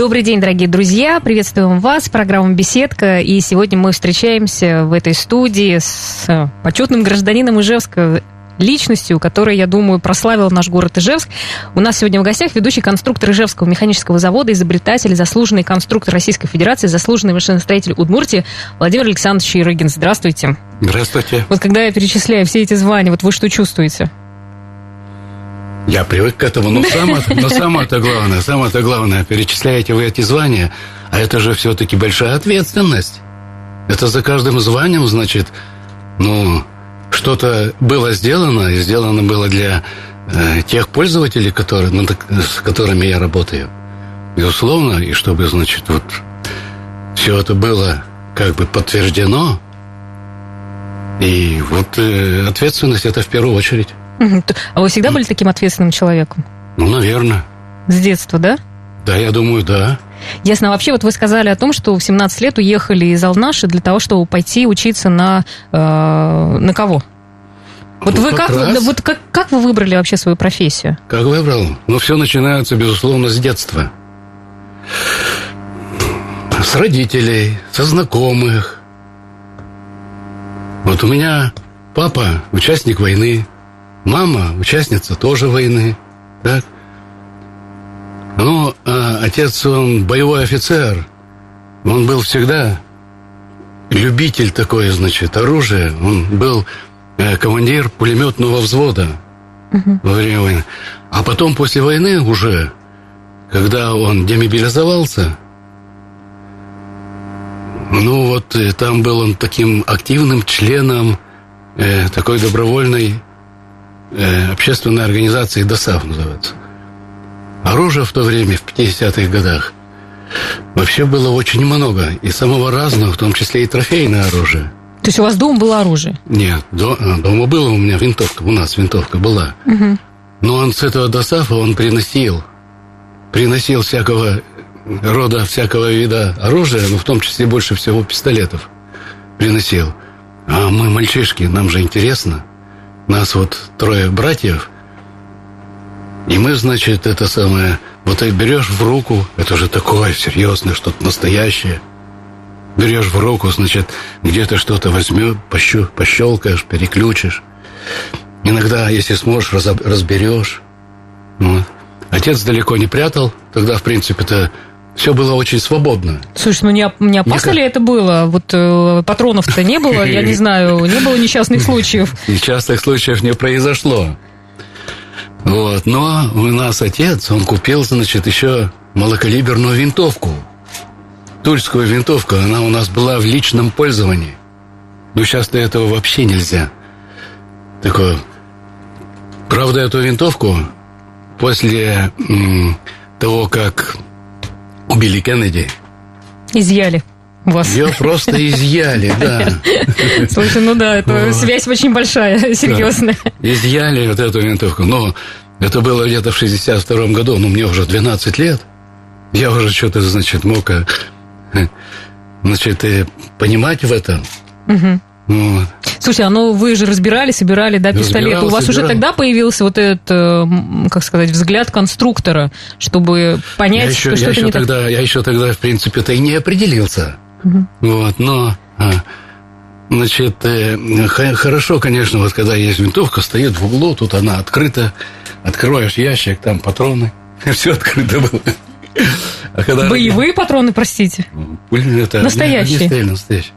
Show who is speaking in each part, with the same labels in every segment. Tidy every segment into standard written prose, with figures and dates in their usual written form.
Speaker 1: Добрый день, дорогие друзья. Приветствуем вас. Программа «Беседка». И сегодня мы встречаемся в этой студии с почетным гражданином Ижевска, личностью, которая, я думаю, прославила наш город Ижевск. У нас сегодня в гостях ведущий конструктор Ижевского механического завода, изобретатель, заслуженный конструктор Российской Федерации, заслуженный машиностроитель Удмуртии Владимир Александрович Ярыгин. Здравствуйте.
Speaker 2: Здравствуйте.
Speaker 1: Вот когда я перечисляю все эти звания, вот вы что чувствуете?
Speaker 2: Я привык к этому, но самое-то главное, перечисляете вы эти звания, а это же все-таки большая ответственность. Это за каждым званием, значит, что-то было сделано, и сделано было для тех пользователей, с которыми я работаю. Безусловно, и чтобы, значит, вот все это было как бы подтверждено, и вот ответственность это в первую очередь.
Speaker 1: А вы всегда были таким ответственным человеком?
Speaker 2: Наверное.
Speaker 1: С детства, да?
Speaker 2: Да, я думаю, да.
Speaker 1: Ясно. А вообще, вот вы сказали о том, что в 17 лет уехали из Алнаши для того, чтобы пойти учиться на кого? Вот вы как вы выбрали вообще свою профессию?
Speaker 2: Как выбрал? Все начинается, безусловно, с детства. С родителей, со знакомых. Вот у меня папа участник войны, мама участница тоже войны, так? Отец, он боевой офицер, он был всегда любитель такой, значит, оружия, он был командир пулеметного взвода во время войны. А потом, после войны уже, когда он демобилизовался, там был он таким активным членом такой добровольной общественной организации ДОСААФ называется. Оружия в то время, в 50-х годах, вообще было очень много. И самого разного, в том числе и трофейное оружие.
Speaker 1: То есть у вас дома было оружие?
Speaker 2: Нет, дома было у меня винтовка. У нас винтовка была. Угу. Но он с этого ДОСААФа он приносил всякого рода, всякого вида оружия, в том числе больше всего пистолетов приносил. А мы, мальчишки, нам же интересно. Нас вот 3 братьев, и мы, значит, берешь в руку, это же такое серьезное, что-то настоящее. Берешь в руку, значит, где-то что-то возьмешь, пощелкаешь, переключишь. Иногда, если сможешь, разберешь. Вот. Отец далеко не прятал, тогда, в принципе-то, все было очень свободно.
Speaker 1: Слушай, не опасно ли это было? Вот патронов-то не было, я не знаю, не было несчастных случаев.
Speaker 2: Несчастных случаев не произошло. Вот. Но у нас отец, он купил, значит, еще малокалиберную винтовку. Тульскую винтовку, она у нас была в личном пользовании. Сейчас-то этого вообще нельзя. Такое. Правда, эту винтовку после того, как убили Кеннеди,
Speaker 1: изъяли у вас.
Speaker 2: Ее просто изъяли, да.
Speaker 1: Слушай, это связь очень большая, серьезная.
Speaker 2: Да. Изъяли вот эту винтовку. Но это было где-то в 62-м году, мне уже 12 лет. Я уже что-то, значит, мог, понимать в этом.
Speaker 1: Угу. Вот. Слушай, вы же собирали, да, пистолет. У вас уже тогда появился вот этот, как сказать, взгляд конструктора, чтобы понять, что это не так?
Speaker 2: Я еще тогда, в принципе-то, и не определился.
Speaker 1: Угу.
Speaker 2: Вот, но, хорошо, конечно, вот когда есть винтовка, стоит в углу, тут она открыта, открываешь ящик, там патроны, все открыто было.
Speaker 1: Боевые патроны, простите?
Speaker 2: Настоящие. Настоящие.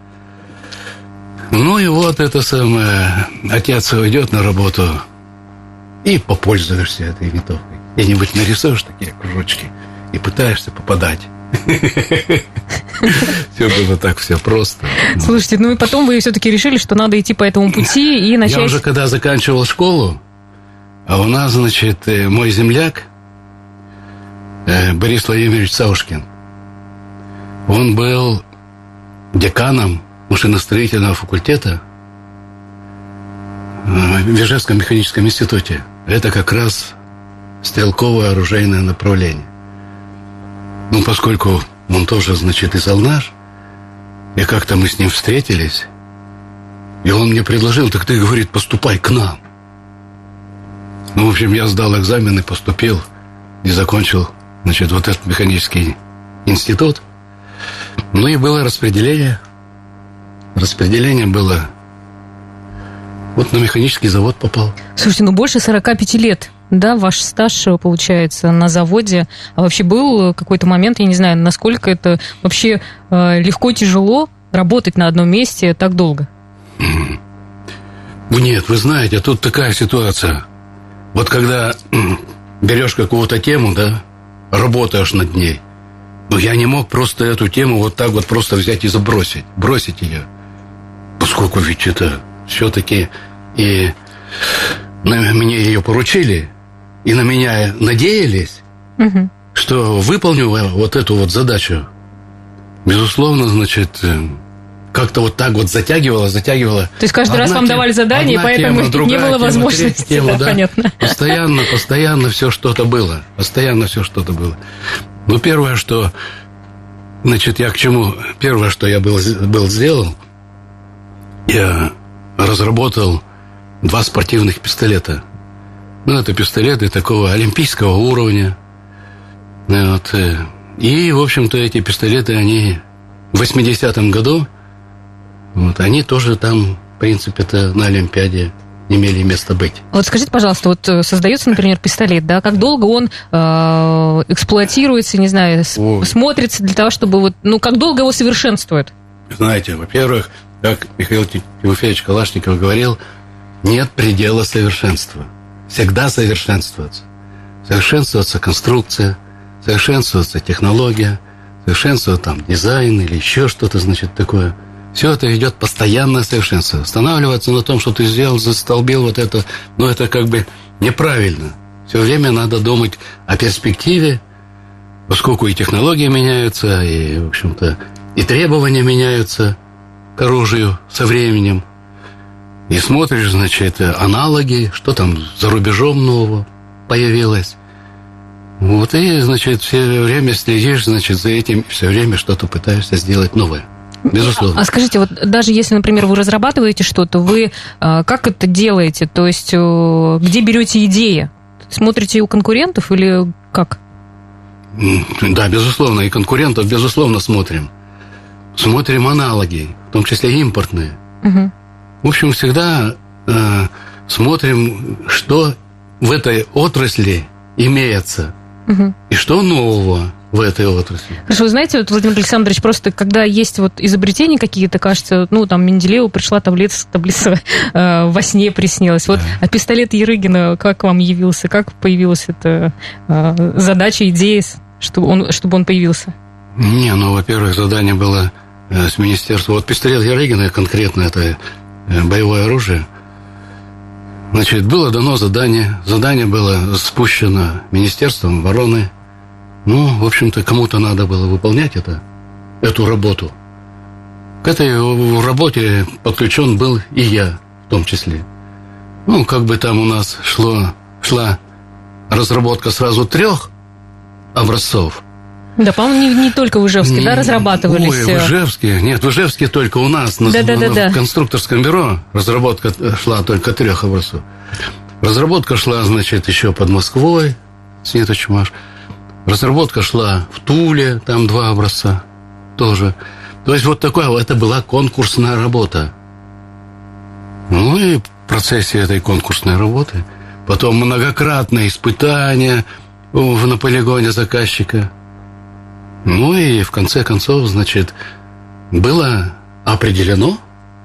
Speaker 2: И вот это самое, отец уйдет на работу, и попользуешься этой винтовкой. Где-нибудь нарисуешь такие кружочки и пытаешься попадать. Все было так, все просто.
Speaker 1: Слушайте, и потом вы все-таки решили, что надо идти по этому пути и начать...
Speaker 2: Я уже когда заканчивал школу, а у нас, значит, мой земляк Борис Владимирович Саушкин, он был деканом машиностроительного факультета в Ижевском механическом институте. Это как раз стрелковое оружейное направление. Поскольку он тоже, значит, из Алнаш, и как-то мы с ним встретились, и он мне предложил: так ты, говорит, поступай к нам. В общем, я сдал экзамены, поступил и закончил, значит, вот этот механический институт. Ну и было распределение. Распределение было... Вот на механический завод попал.
Speaker 1: Слушайте, больше 45 лет, да, ваш стаж, получается, на заводе. А вообще был какой-то момент, я не знаю, насколько это вообще легко, тяжело работать на одном месте так долго?
Speaker 2: Нет, вы знаете, тут такая ситуация. Вот когда берешь какую-то тему, да, работаешь над ней, но я не мог просто эту тему вот так вот просто взять и бросить ее. Поскольку ведь это все-таки и мне ее поручили, и на меня надеялись, что выполню вот эту вот задачу. Безусловно, значит, как-то вот так вот затягивало.
Speaker 1: То есть каждый раз вам давали задание, и поэтому не было возможности.
Speaker 2: Тема, да,
Speaker 1: понятно.
Speaker 2: Постоянно все что-то было. Ну, первое, что... Значит, я к чему... Первое, что я сделал, я разработал 2 спортивных пистолета. Ну, это пистолеты такого олимпийского уровня. Вот. И, в общем-то, эти пистолеты, они в 80-м году, вот, они тоже там, в принципе-то, на Олимпиаде имели место быть.
Speaker 1: Вот скажите, пожалуйста, вот создается, например, пистолет, да, как долго он эксплуатируется, не знаю, смотрится для того, чтобы вот, ну, как долго его совершенствуют?
Speaker 2: Знаете, во-первых, как Михаил Тимофеевич Калашников говорил, нет предела совершенства. Всегда совершенствоваться. Совершенствуется конструкция, совершенствуется технология, совершенствуется там дизайн или еще что-то, значит, такое. Все это идет постоянное совершенство. Останавливаться на том, что ты сделал, застолбил вот это, ну, это как бы неправильно. Все время надо думать о перспективе, поскольку и технологии меняются, и, в общем-то, и требования меняются к оружию со временем. И смотришь, значит, аналоги, что там за рубежом нового появилось. Вот, и, значит, все время следишь, значит, за этим, все время что-то пытаешься сделать новое. Безусловно.
Speaker 1: А скажите, вот даже если, например, вы разрабатываете что-то, вы как это делаете? То есть, где берете идеи? Смотрите у конкурентов или как?
Speaker 2: Да, безусловно, и конкурентов, безусловно, смотрим. Смотрим аналоги, в том числе импортные.
Speaker 1: Угу.
Speaker 2: В общем, всегда смотрим, что в этой отрасли имеется, и что нового в этой отрасли.
Speaker 1: Хорошо, вы знаете, вот, Владимир Александрович, просто когда есть вот изобретения какие-то, кажется, ну, там, Менделееву пришла таблица во сне приснилась. Вот, а пистолет Ярыгина как вам явился? Как появилась эта задача, идея, чтобы он появился?
Speaker 2: Не, ну, во-первых, задание было с министерства. Вот пистолет Ярыгина конкретно, это боевое оружие. Значит, было дано задание. Задание было спущено Министерством обороны. Ну, в общем-то, кому-то надо было выполнять эту работу. К этой работе подключен был и я, в том числе. Ну, как бы там у нас шла разработка сразу 3 образцов.
Speaker 1: Да, по-моему, не только в Ижевске, да, разрабатывались?
Speaker 2: Ой, в Ижевске. Нет, в Ижевске только у нас в конструкторском бюро разработка шла только 3 образцов. Разработка шла, значит, еще под Москвой, Светочмаш. Разработка шла в Туле, там 2 образца тоже. То есть вот такое, это была конкурсная работа. Ну и в процессе этой конкурсной работы потом многократные испытания на полигоне заказчика. Ну и в конце концов, значит, было определено,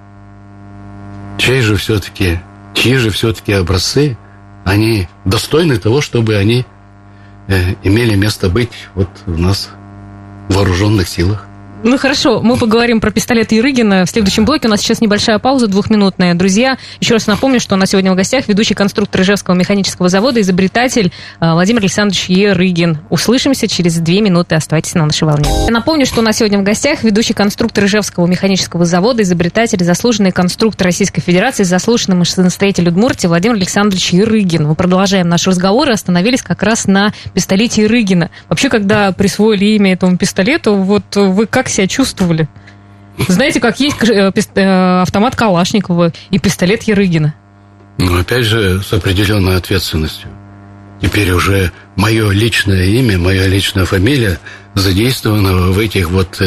Speaker 2: чьи же все-таки образцы, они достойны того, чтобы они имели место быть вот у нас в вооруженных силах.
Speaker 1: Ну, хорошо, мы поговорим про пистолет Ярыгина в следующем блоке. У нас сейчас небольшая пауза, 2-минутная. Друзья, еще раз напомню, что у нас сегодня в гостях ведущий конструктор Ижевского механического завода, изобретатель Владимир Александрович Ярыгин. Услышимся через 2 минуты. Оставайтесь на нашей волне. Я напомню, что у нас сегодня в гостях ведущий конструктор Ижевского механического завода, изобретатель, заслуженный конструктор Российской Федерации, заслуженный машиностроитель Удмуртии Владимир Александрович Ярыгин. Мы продолжаем наш разговор и остановились как раз на пистолете Ярыгина. Вообще, когда присвоили имя этому пистолету, вот вы как себя чувствовали? Знаете, как есть автомат Калашникова и пистолет Ярыгина?
Speaker 2: Ну, опять же, с определенной ответственностью. теперь уже мое личное имя, моя личная фамилия задействована в этих вот...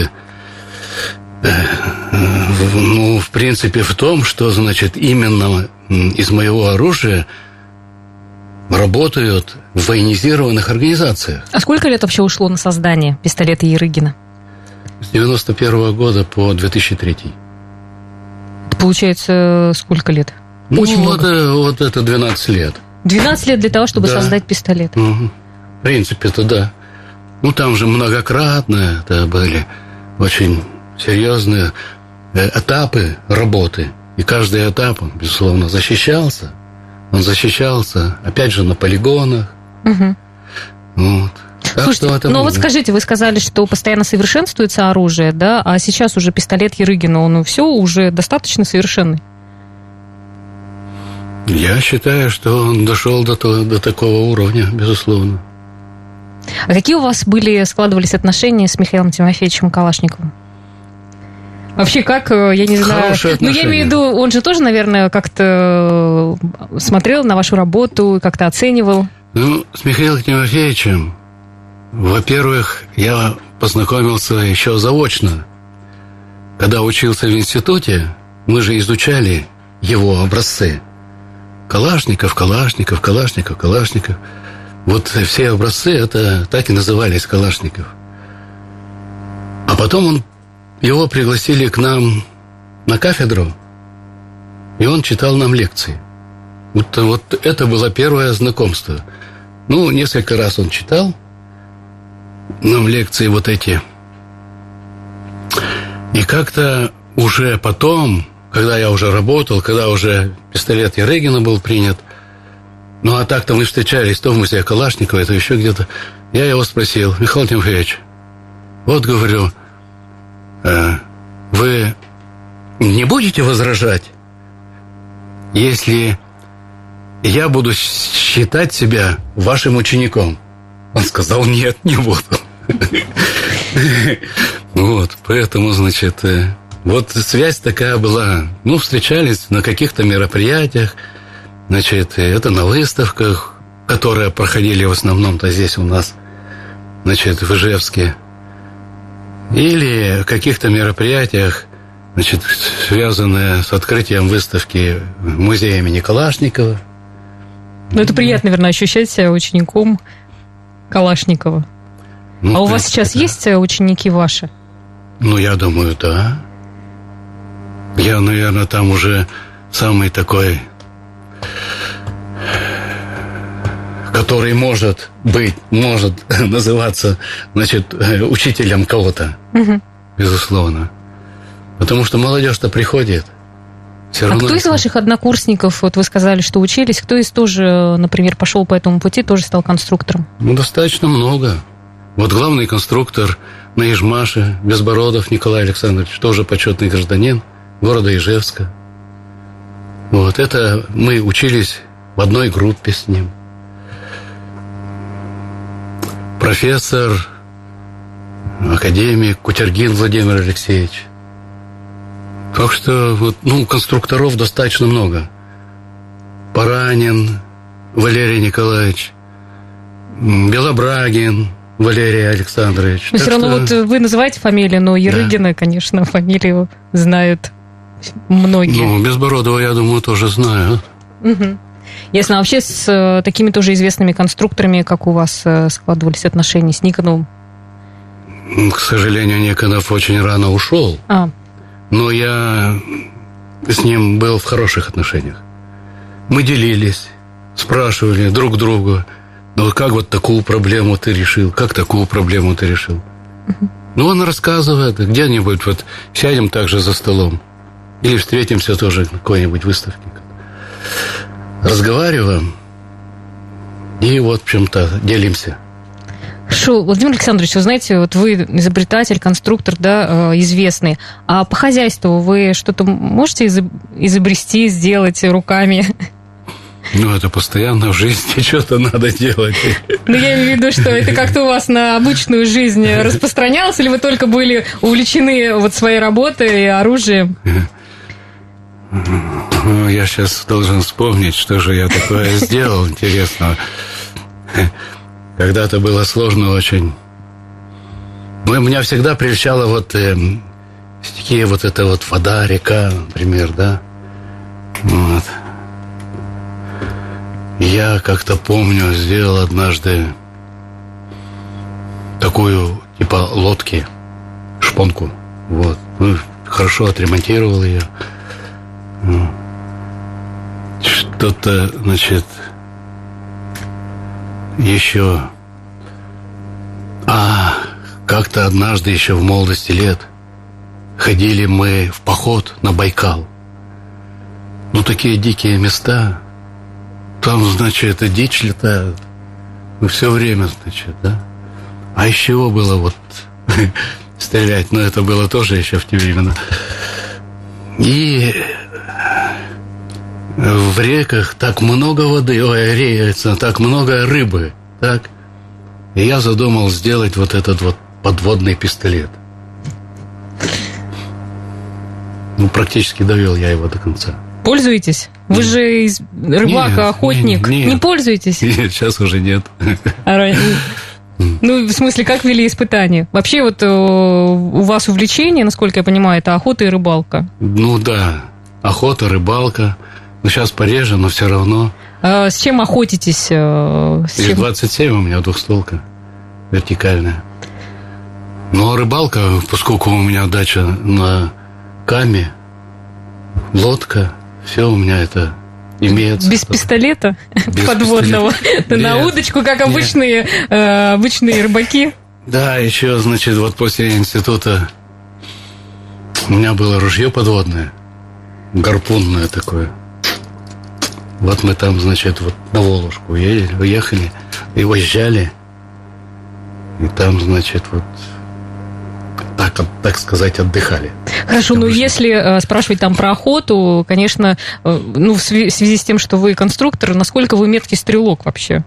Speaker 2: Ну, в принципе, в том, что, значит, именно из моего оружия работают в военизированных организациях.
Speaker 1: А сколько лет вообще ушло на создание пистолета Ярыгина?
Speaker 2: С 91 года по 2003.
Speaker 1: Это получается сколько лет? Очень много.
Speaker 2: Вот это 12 лет.
Speaker 1: 12 лет для того, чтобы создать пистолет?
Speaker 2: Угу. В принципе-то да. Ну, там же многократно это были очень серьезные этапы работы. И каждый этап, он, безусловно, защищался. Он защищался, опять же, на полигонах.
Speaker 1: Угу.
Speaker 2: Вот.
Speaker 1: Слушайте, ну вот скажите, вы сказали, что постоянно совершенствуется оружие, да, а сейчас уже пистолет Ярыгина, он все уже достаточно совершенный?
Speaker 2: Я считаю, что он дошел до такого уровня, безусловно.
Speaker 1: А какие у вас складывались отношения с Михаилом Тимофеевичем Калашниковым? Вообще, как, я не знаю... Ну, я имею в виду, он же тоже, наверное, как-то смотрел на вашу работу, как-то оценивал.
Speaker 2: Ну, с Михаилом Тимофеевичем, во-первых, я познакомился еще заочно. Когда учился в институте, мы же изучали его образцы. Калашников. Вот все образцы, это так и назывались Калашников. А потом его пригласили к нам на кафедру, и он читал нам лекции. Вот это было первое знакомство. Ну, несколько раз он читал нам лекции вот эти. И как-то уже потом, когда я уже работал, когда уже пистолет Ярыгина был принят, ну, а так-то мы встречались то в музее Калашникова, то еще где-то, я его спросил: Михаил Тимофеевич, вот, говорю, вы не будете возражать, если я буду считать себя вашим учеником? Он сказал: нет, не буду. Вот, поэтому, значит, вот связь такая была. Ну, встречались на каких-то мероприятиях, значит, это на выставках, которые проходили в основном-то здесь у нас, значит, в Ижевске. Или в каких-то мероприятиях, значит, связанные с открытием выставки в музее имени Калашникова.
Speaker 1: Ну, это приятно, наверное, ощущать себя учеником Калашникова. Ну, а у вас сейчас есть ученики ваши?
Speaker 2: Ну, я думаю, да. Я, наверное, там уже самый такой, который может называться, значит, учителем кого-то. Угу. Безусловно. Потому что молодежь-то приходит. Все равно.
Speaker 1: Кто из ваших однокурсников, вот вы сказали, что учились, кто из тоже, например, пошел по этому пути, тоже стал конструктором?
Speaker 2: Ну, достаточно много. Вот главный конструктор на Ижмаше, Безбородов Николай Александрович, тоже почетный гражданин города Ижевска. Вот это мы учились в одной группе с ним. Профессор, академик Кутергин Владимир Алексеевич. Так что вот, ну, конструкторов достаточно много. Паранин Валерий Николаевич, Белобрагин Валерий Александрович.
Speaker 1: Но все равно вот вы называете фамилию, но Ярыгина, да, конечно, фамилию знают многие.
Speaker 2: Ну, Безбородова, я думаю, тоже знают.
Speaker 1: Угу. Ясно. А вообще с такими тоже известными конструкторами, как у вас складывались отношения с Никоновым?
Speaker 2: К сожалению, Никонов очень рано ушел. Но я с ним был в хороших отношениях. Мы делились, спрашивали друг друга: ну, как вот такую проблему ты решил? Как такую проблему ты решил? Ну, он рассказывает, где-нибудь вот сядем также за столом. Или встретимся тоже на какой-нибудь выставке. Разговариваем. И вот, в общем-то, делимся.
Speaker 1: Хорошо, Владимир Александрович, вы знаете, вот вы изобретатель, конструктор, да, известный. А по хозяйству вы что-то можете изобрести, сделать руками?
Speaker 2: Ну, это постоянно в жизни что-то надо делать.
Speaker 1: Ну, я имею в виду, что это как-то у вас на обычную жизнь распространялось, или вы только были увлечены вот своей работой и оружием?
Speaker 2: Я сейчас должен вспомнить, что же я такое сделал интересного. когда-то было сложно очень. Ну, меня всегда прельщала вот стихия, вот эта вот вода, река, например, да. Вот. Я как-то помню, сделал однажды такую, типа, лодки, шпонку. Вот. Ну, хорошо отремонтировал ее. Что-то, значит, еще. Как-то однажды еще в молодости лет ходили мы в поход на Байкал. Ну, такие дикие места. Там, значит, эта дичь летает. Ну, все время, значит, да. А из чего было вот стрелять? Ну, это было тоже еще в те времена. И в реках так много воды, так много рыбы, так. И я задумал сделать вот этот вот подводный пистолет. Ну, практически довел я его до конца.
Speaker 1: Пользуетесь? Вы же рыбак, охотник. Не пользуетесь?
Speaker 2: Нет, сейчас уже нет.
Speaker 1: Ну, в смысле, как вели испытания? Вообще, вот у вас увлечение, насколько я понимаю, это охота и рыбалка.
Speaker 2: Ну да, охота, рыбалка. Ну, сейчас пореже, но все равно.
Speaker 1: А с чем охотитесь?
Speaker 2: Ил-27 у меня двухстволка вертикальная. Ну, а рыбалка, поскольку у меня дача на Каме, лодка, все у меня это имеется.
Speaker 1: Без пистолета
Speaker 2: без
Speaker 1: подводного?
Speaker 2: Пистолета.
Speaker 1: На удочку, как обычные рыбаки?
Speaker 2: Да, еще, значит, вот после института у меня было ружье подводное, гарпунное такое. Вот мы там, значит, вот на Волжку уехали и уезжали. И там, значит, вот так сказать, отдыхали.
Speaker 1: Хорошо, но если спрашивать там про охоту, конечно, ну, в связи с тем, что вы конструктор, насколько вы меткий стрелок вообще?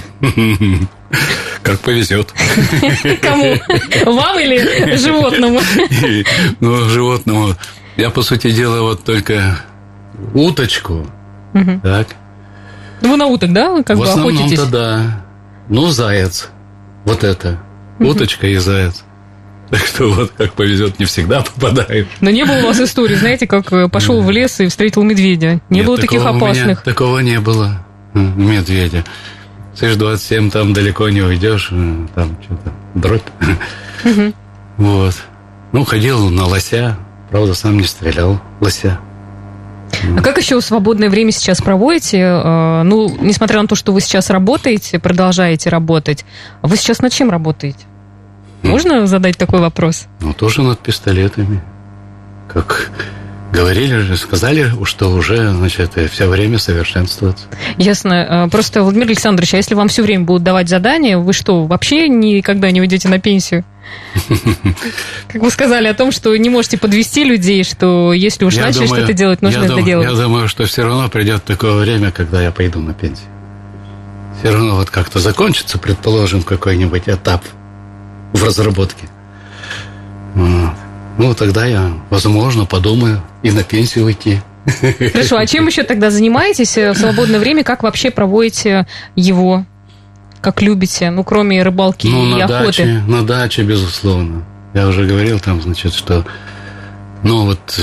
Speaker 2: Как повезет.
Speaker 1: Кому? Вам или животному?
Speaker 2: Ну, животному. Я, по сути дела, вот только уточку. Так.
Speaker 1: Вы на уток, да, как бы охотитесь?
Speaker 2: В основном-то да. Ну, заяц. Вот это. Уточка и заяц. Так что вот как повезет, не всегда попадает.
Speaker 1: Но не было у вас истории, знаете, как пошел в лес и встретил медведя? Не было таких опасных?
Speaker 2: Такого не было. Медведя. СШ-27 там далеко не уйдешь. Там что-то дробь. Вот. Ну, ходил на лося. Правда, сам не стрелял лося.
Speaker 1: А как еще свободное время сейчас проводите? Ну, несмотря на то, что вы сейчас работаете, продолжаете работать, вы сейчас над чем работаете? Можно задать такой вопрос?
Speaker 2: Ну, тоже над пистолетами. Как говорили, сказали, что уже, значит, все время совершенствоваться.
Speaker 1: Ясно. Просто, Владимир Александрович, а если вам все время будут давать задания, вы что, вообще никогда не уйдете на пенсию? Как вы сказали о том, что не можете подвести людей, что если уж начали что-то делать, нужно это делать.
Speaker 2: Я думаю, что все равно придет такое время, когда я пойду на пенсию. Все равно вот как-то закончится, предположим, какой-нибудь этап в разработке. Вот. Ну, тогда я, возможно, подумаю и на пенсию уйти.
Speaker 1: Хорошо, а чем еще тогда занимаетесь в свободное время? Как вообще проводите его? Как любите? Ну, кроме рыбалки и охоты.
Speaker 2: На даче, безусловно. Я уже говорил там, значит, что ну вот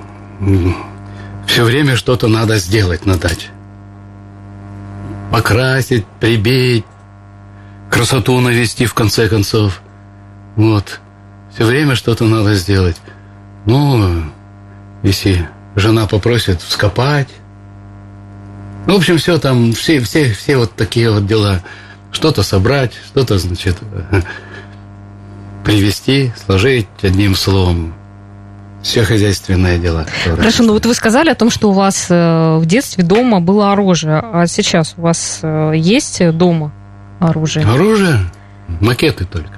Speaker 2: все время что-то надо сделать на даче. Покрасить, прибить, красоту навести в конце концов. Вот. Все время что-то надо сделать. Ну, если жена попросит вскопать. Ну, в общем, все там, все вот такие вот дела. Что-то собрать, что-то, значит, привезти, сложить одним словом. Все хозяйственные дела.
Speaker 1: Хорошо, ну вот вы сказали о том, что у вас в детстве дома было оружие. А сейчас у вас есть дома оружие?
Speaker 2: Оружие? Макеты только.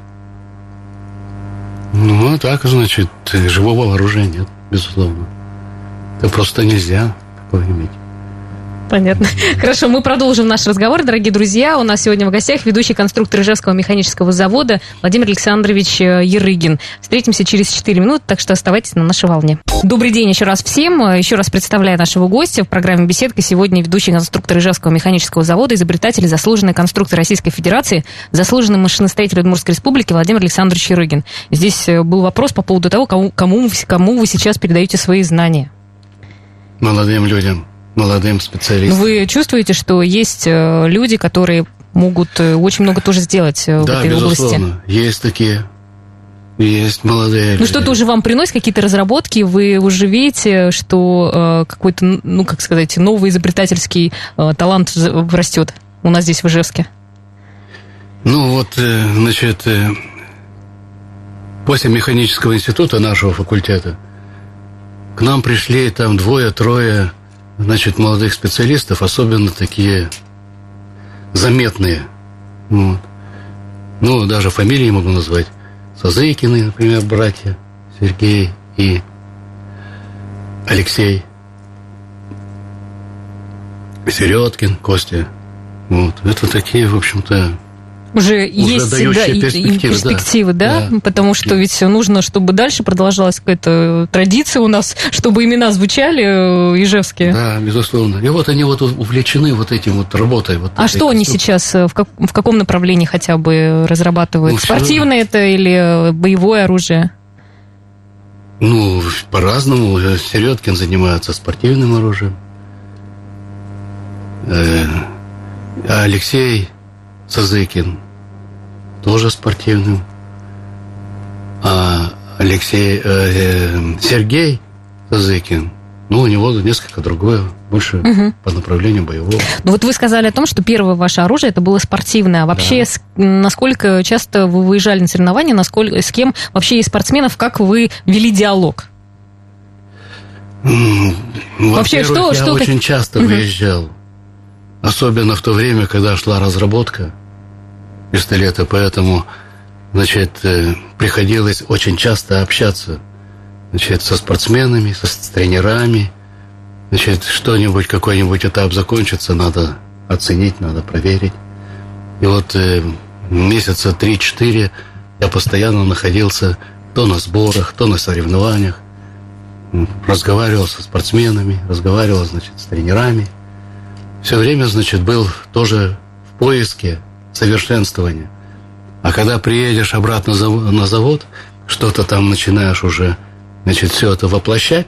Speaker 2: Ну, так, значит, живого оружия нет, безусловно. Это просто нельзя такое иметь.
Speaker 1: Понятно. Хорошо, мы продолжим наш разговор, дорогие друзья. У нас сегодня в гостях ведущий конструктор Ижевского механического завода Владимир Александрович Ярыгин. Встретимся через 4 минуты, так что оставайтесь на нашей волне. Добрый день еще раз всем. Еще раз представляю нашего гостя в программе «Беседка». Сегодня ведущий конструктор Ижевского механического завода, изобретатель, заслуженный конструктор Российской Федерации, заслуженный машиностроитель Удмуртской Республики Владимир Александрович Ярыгин. Здесь был вопрос по поводу того, кому вы сейчас передаете свои знания.
Speaker 2: Молодым людям. Молодым специалистам.
Speaker 1: Вы чувствуете, что есть люди, которые могут очень много тоже сделать в этой области? Да,
Speaker 2: безусловно. Есть такие. Есть молодые люди.
Speaker 1: Ну, что-то уже вам приносит, какие-то разработки? Вы уже видите, что какой-то, новый изобретательский талант растет у нас здесь в Ижевске?
Speaker 2: После механического института нашего факультета к нам пришли там 2-3 молодых специалистов, особенно такие заметные. Вот. Даже фамилии могу назвать. Сазыкины, например, братья Сергей и Алексей. Середкин, Костя. Вот. Это такие, в общем-то,
Speaker 1: уже есть
Speaker 2: дающие
Speaker 1: перспективы, да? Потому что ведь нужно, чтобы дальше продолжалась какая-то традиция у нас, чтобы имена звучали ижевские.
Speaker 2: Да, безусловно. И вот они увлечены этим работой.
Speaker 1: Что они сейчас, в каком направлении хотя бы разрабатывают? Спортивное это или боевое оружие?
Speaker 2: По-разному. Середкин занимается спортивным оружием. А Алексей Сазыкин тоже спортивным. А Сергей Сазыкин, у него несколько другое, больше по направлению боевого.
Speaker 1: Вы сказали о том, что первое ваше оружие это было спортивное. А вообще, насколько часто вы выезжали на соревнования, с кем вообще из спортсменов, как вы вели диалог?
Speaker 2: Вообще, я очень часто выезжал. Особенно в то время, когда шла разработка пистолета, поэтому, приходилось очень часто общаться, со спортсменами, с тренерами. Что-нибудь, какой-нибудь этап закончится, надо оценить, надо проверить. И месяца 3-4 я постоянно находился то на сборах, то на соревнованиях. Разговаривал со спортсменами, разговаривал, с тренерами. Все время, был тоже в поиске совершенствования. А когда приедешь обратно на завод, что-то там начинаешь уже, все это воплощать.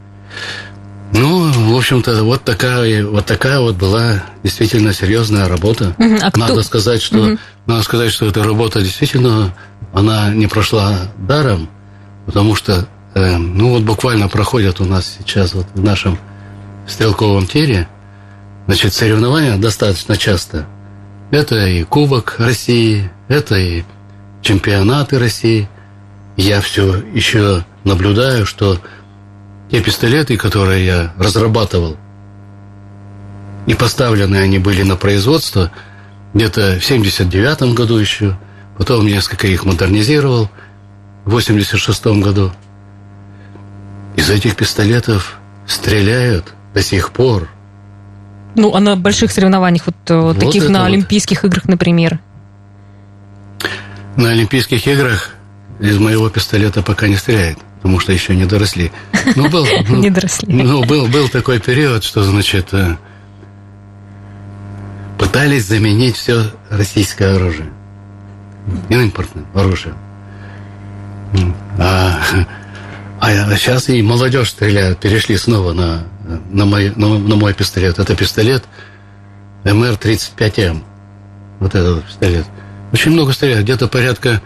Speaker 2: В общем-то, вот такая была действительно серьезная работа. Надо сказать, что эта работа действительно, она не прошла даром, потому что, буквально проходят у нас сейчас в нашем стрелковом тире, соревнования достаточно часто. Это и Кубок России, это и чемпионаты России. Я все еще наблюдаю, что те пистолеты, которые я разрабатывал, и поставлены они были на производство где-то в 79-м году еще, потом несколько их модернизировал в 86-м году. Из этих пистолетов стреляют до сих пор.
Speaker 1: А на больших соревнованиях, таких на Олимпийских играх, например?
Speaker 2: На Олимпийских играх из моего пистолета пока не стреляет, потому что еще не доросли.
Speaker 1: Не доросли.
Speaker 2: Был такой период, что, пытались заменить все российское оружие импортным оружием. А сейчас и молодежь стреляет, перешли снова на мой пистолет. Это пистолет МР-35М. Вот этот пистолет. Очень много стреляют. Где-то порядка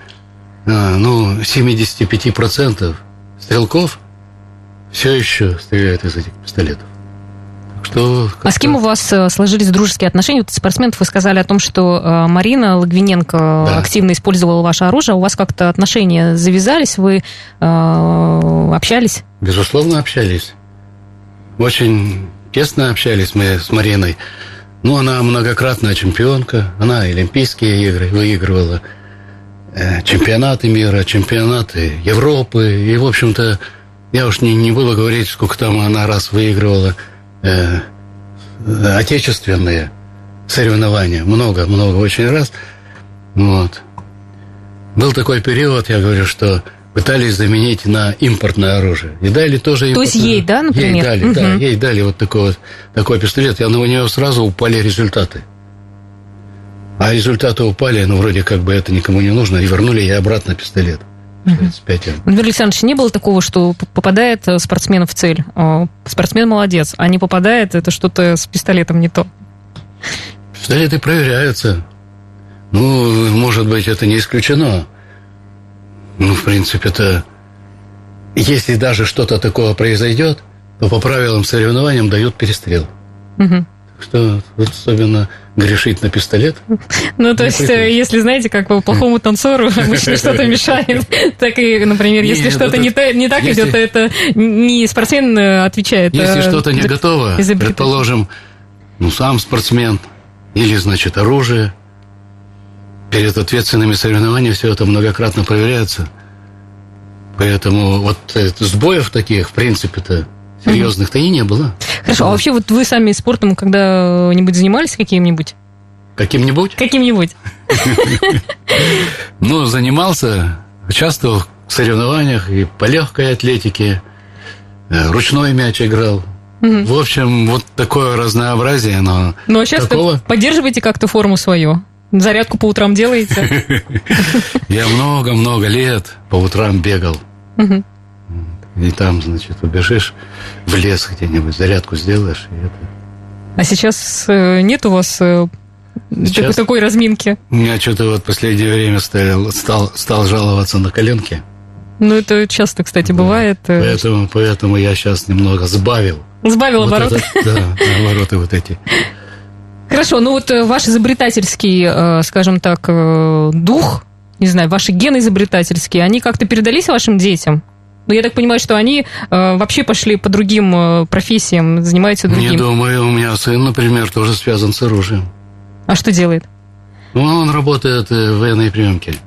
Speaker 2: 75% стрелков все еще стреляют из этих пистолетов.
Speaker 1: А с кем у вас сложились дружеские отношения? Спортсменов вы сказали о том, что Марина Логвиненко активно использовала ваше оружие. У вас как-то отношения завязались? Вы общались?
Speaker 2: Безусловно, общались. Очень тесно общались мы с Мариной. Она многократная чемпионка. Она Олимпийские игры выигрывала, чемпионаты мира, чемпионаты Европы. И, в общем-то, я уж не буду говорить, сколько там она раз выигрывала отечественные соревнования. Много очень раз. Вот. Был такой период, я говорю, что пытались заменить на импортное оружие. И дали тоже...
Speaker 1: То есть ей, да, например?
Speaker 2: Ей дали, да, ей дали вот такой пистолет. И у нее сразу упали результаты. А результаты упали, вроде как бы это никому не нужно, и вернули ей обратно пистолет.
Speaker 1: Владимир Александрович, не было такого, что попадает спортсмен в цель? Спортсмен молодец, а не попадает, это что-то с пистолетом не то?
Speaker 2: Пистолеты проверяются. Может быть, это не исключено. В принципе, это... Если даже что-то такое произойдет, то по правилам соревнованиям дают перестрел. Что особенно грешить на пистолет.
Speaker 1: То есть, если, знаете, как плохому танцору обычно что-то мешает, так и, например, если что-то не так идет, то это не спортсмен отвечает.
Speaker 2: Если что-то не готово, предположим, сам спортсмен или, значит, оружие, перед ответственными соревнованиями все это многократно проверяется. Поэтому вот сбоев таких, в принципе-то, серьезных-то и не было.
Speaker 1: Хорошо, а вообще вот вы сами спортом когда-нибудь занимались каким-нибудь?
Speaker 2: Каким-нибудь?
Speaker 1: Каким-нибудь.
Speaker 2: Занимался, участвовал в соревнованиях и по легкой атлетике, ручной мяч играл. В общем, вот такое разнообразие, но...
Speaker 1: А сейчас поддерживаете как-то форму свою? Зарядку по утрам делаете?
Speaker 2: Я много-много лет по утрам бегал. И там, значит, убежишь в лес где-нибудь, зарядку сделаешь. И это...
Speaker 1: А сейчас нет у вас такой разминки?
Speaker 2: У меня что-то вот в последнее время стал жаловаться на коленки.
Speaker 1: Это часто, кстати, бывает.
Speaker 2: Поэтому я сейчас немного сбавил.
Speaker 1: Сбавил обороты?
Speaker 2: Да, обороты вот эти.
Speaker 1: Хорошо, ваш изобретательский, скажем так, дух, не знаю, ваши гены изобретательские, они как-то передались вашим детям? Я так понимаю, что они вообще пошли по другим профессиям, занимаются другим.
Speaker 2: Не думаю, у меня сын, например, тоже связан с оружием.
Speaker 1: А что делает?
Speaker 2: Он работает в военной приемке.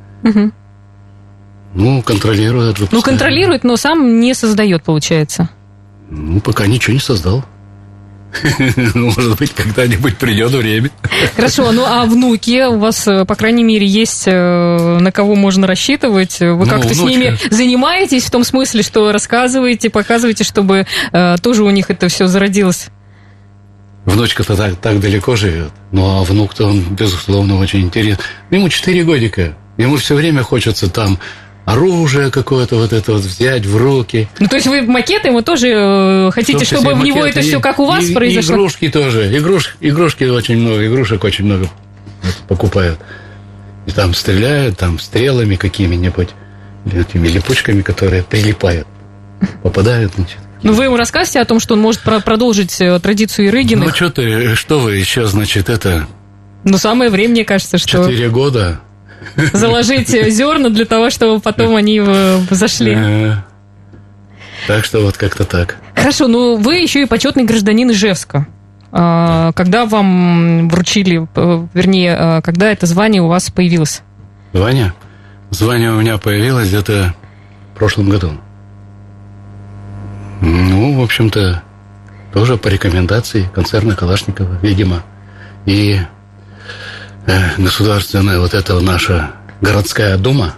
Speaker 2: Контролирует, выпускает.
Speaker 1: Контролирует, но сам не создает, получается.
Speaker 2: Пока ничего не создал. Может быть, когда-нибудь придет время.
Speaker 1: Хорошо, а внуки у вас, по крайней мере, есть на кого можно рассчитывать? Вы как-то с ними занимаетесь в том смысле, что рассказываете, показываете, чтобы тоже у них это все зародилось?
Speaker 2: Внучка-то так далеко живет. А внук-то, он, безусловно, очень интересный. Ему 4 годика. Ему все время хочется там оружие какое-то вот это вот взять в руки. То есть вы макеты ему тоже хотите, чтобы в него это все как у вас произошло? Игрушки тоже. Игрушки очень много, игрушек очень много покупают. И там стреляют, там стрелами какими-нибудь, этими липучками, которые прилипают. Попадают, значит.
Speaker 1: Вы ему расскажете о том, что он может продолжить традицию Ирыгиных?
Speaker 2: Что вы еще, значит, это...
Speaker 1: самое время, мне кажется, что...
Speaker 2: 4 года...
Speaker 1: Заложить зерна для того, чтобы потом они зашли.
Speaker 2: Так что вот как-то так.
Speaker 1: Хорошо, вы еще и почетный гражданин Ижевска. Когда вам вручили, вернее, когда это звание у вас появилось?
Speaker 2: Звание? Звание у меня появилось где-то в прошлом году. В общем-то, тоже по рекомендации концерна Калашникова, видимо. И... государственная вот эта наша городская дума,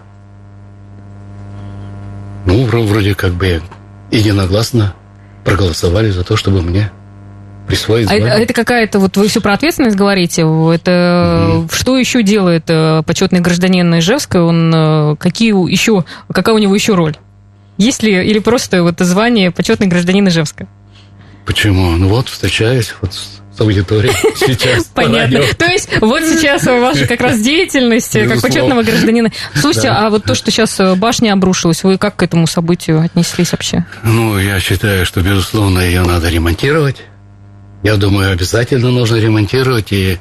Speaker 2: вроде как бы единогласно проголосовали за то, чтобы мне присвоить звание.
Speaker 1: А это какая-то, вы все про ответственность говорите, это что еще делает почетный гражданин Ижевска, какая у него еще роль? Есть ли, или просто звание почетный гражданин Ижевска?
Speaker 2: Почему? Встречаюсь с аудиторией сейчас.
Speaker 1: Понятно. То есть сейчас ваша как раз деятельность как почетного гражданина. Слушайте, а то, что сейчас башня обрушилась, вы как к этому событию отнеслись вообще?
Speaker 2: Я считаю, что, безусловно, ее надо ремонтировать. Я думаю, обязательно нужно ремонтировать. И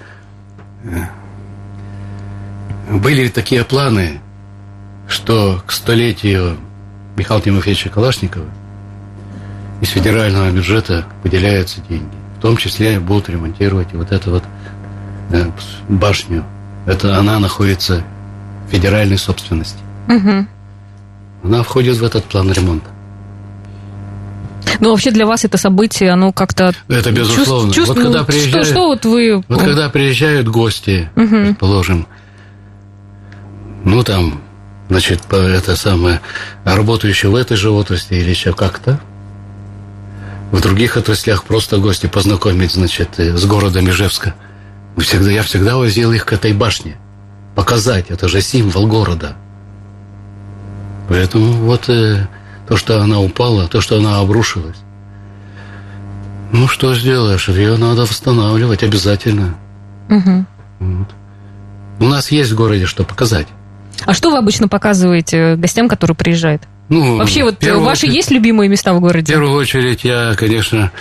Speaker 2: были такие планы, что к 100-летию Михаила Тимофеевича Калашникова из федерального бюджета выделяются деньги. В том числе будут ремонтировать и вот эту башню. Она находится в федеральной собственности. Она входит в этот план ремонта. Но
Speaker 1: вообще для вас это событие, оно как-то...
Speaker 2: Это безусловно.
Speaker 1: Вот когда приезжают... Что вот вы...
Speaker 2: Вот когда приезжают гости, предположим, ну, там, значит, это самое, работающие в этой же отрасли или еще как-то, в других отраслях просто гости познакомить, значит, с городом Ижевска. Я всегда возил их к этой башне. Показать, это же символ города. Поэтому вот то, что она упала, то, что она обрушилась. Ну, что сделаешь? Ее надо восстанавливать обязательно. Вот. У нас есть в городе что показать.
Speaker 1: А что вы обычно показываете гостям, которые приезжают?
Speaker 2: Ну,
Speaker 1: вообще, вот ваши есть любимые места в городе?
Speaker 2: В первую очередь, я, конечно,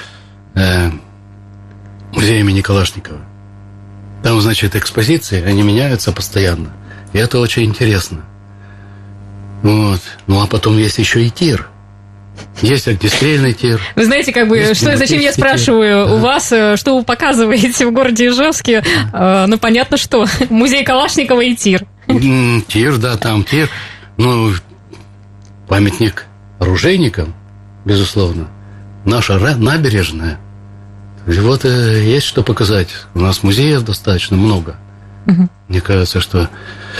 Speaker 2: музей имени Калашникова. Там, значит, экспозиции, они меняются постоянно. И это очень интересно. Вот. Ну, а потом есть еще и тир. Есть огнестрельный тир.
Speaker 1: Вы знаете, как бы, зачем я спрашиваю у вас, что вы показываете в городе Ижевске? Ну, понятно, что. Музей Калашникова и тир.
Speaker 2: Тир, да, там тир. Ну, памятник оружейникам, безусловно. Наша набережная. И вот есть что показать. У нас музеев достаточно много. Мне кажется, что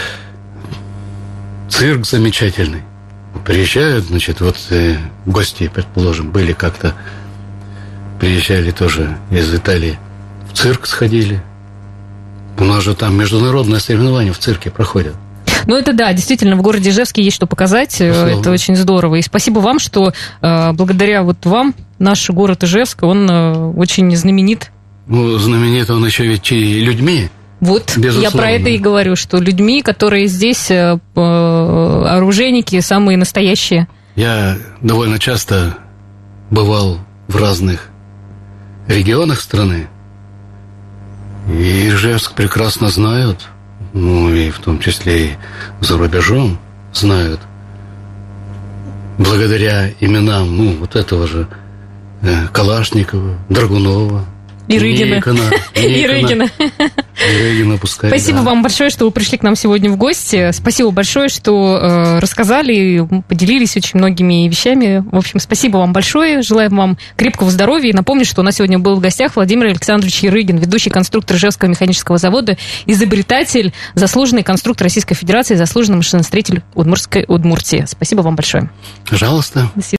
Speaker 2: цирк замечательный. Приезжают, значит, вот гости, предположим, были как-то, приезжали тоже из Италии, в цирк сходили. У нас же там международные соревнования в цирке проходят.
Speaker 1: Ну, это да, действительно, в городе Ижевске есть что показать. Условно. Это очень здорово. И спасибо вам, что благодаря вот вам наш город Ижевск, он очень знаменит.
Speaker 2: Ну, знаменит он еще ведь и людьми.
Speaker 1: Вот, безусловно. Я про это и говорю, что людьми, которые здесь оружейники, самые настоящие.
Speaker 2: Я довольно часто бывал в разных регионах страны. И Ижевск прекрасно знают. Ну, и в том числе и за рубежом знают. Благодаря именам, ну, вот этого же Калашникова, Драгунова,
Speaker 1: Ирыгина.
Speaker 2: Пускай.
Speaker 1: Спасибо вам большое, что вы пришли к нам сегодня в гости. Спасибо большое, что рассказали, поделились очень многими вещами. В общем, спасибо вам большое. Желаем вам крепкого здоровья. И напомню, что у нас сегодня был в гостях Владимир Александрович Ирыгин, ведущий конструктор Ижевского механического завода, изобретатель, заслуженный конструктор Российской Федерации, заслуженный машиностроитель Удмуртии. Спасибо вам большое.
Speaker 2: Пожалуйста.
Speaker 1: До свидания.